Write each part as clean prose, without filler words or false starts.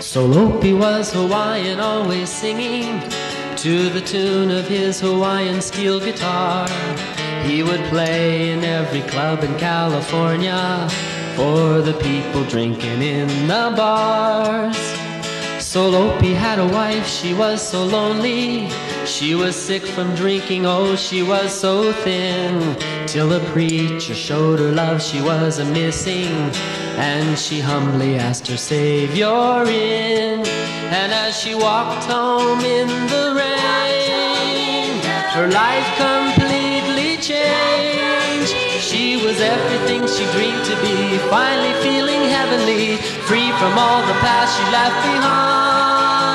Solopi was Hawaiian, always singing to the tune of his Hawaiian steel guitar. He would play in every club in California for the people drinking in the bars. Solopi had a wife, she was so lonely. She was sick from drinking, oh, she was so thin. Till a preacher showed her love she was a-missing, and she humbly asked her Savior in. And as she walked home in the rain, her life completely changed. She was everything she dreamed to be, finally feeling heavenly, free from all the past she left behind.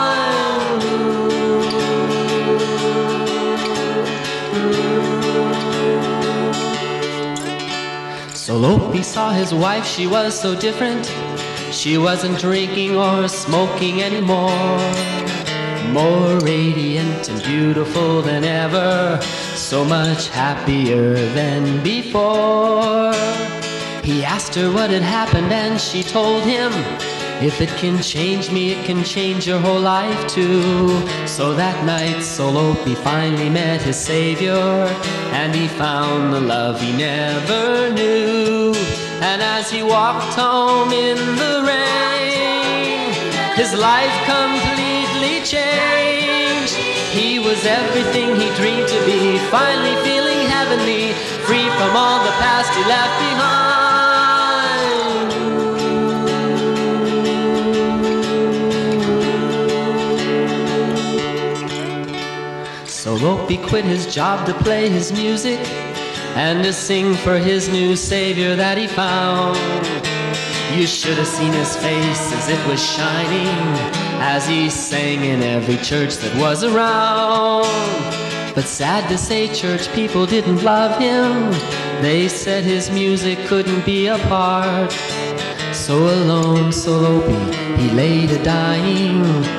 Solopi saw his wife, she was so different. She wasn't drinking or smoking anymore. More radiant and beautiful than ever, so much happier than before. He asked her what had happened and she told him, if it can change me, it can change your whole life too. So that night Solopi finally met his Savior, and he found the love he never knew. And as he walked home in the rain, his life completely changed. He was everything he dreamed to be, finally feeling heavenly, free from all the past he left behind. Solopi quit his job to play his music and to sing for his new Savior that he found. You should have seen his face as it was shining as he sang in every church that was around. But sad to say, church people didn't love him. They said his music couldn't be a part. So alone Solopi, he laid a-dying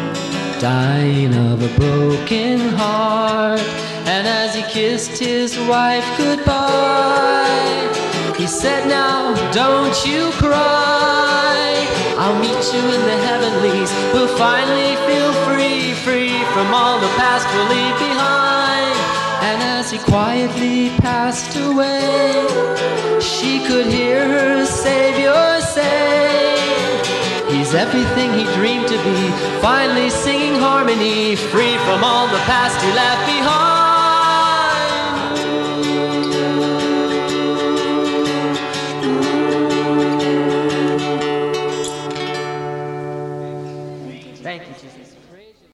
of a broken heart. And as he kissed his wife goodbye, he said, now don't you cry. I'll meet you in the heavenlies. We'll finally feel free, free from all the past we'll leave behind. And as he quietly passed away, she could hear her Savior say, he's everything he dreamed to be, finally singing harmony, free from all the past he left behind. Thank you, Jesus.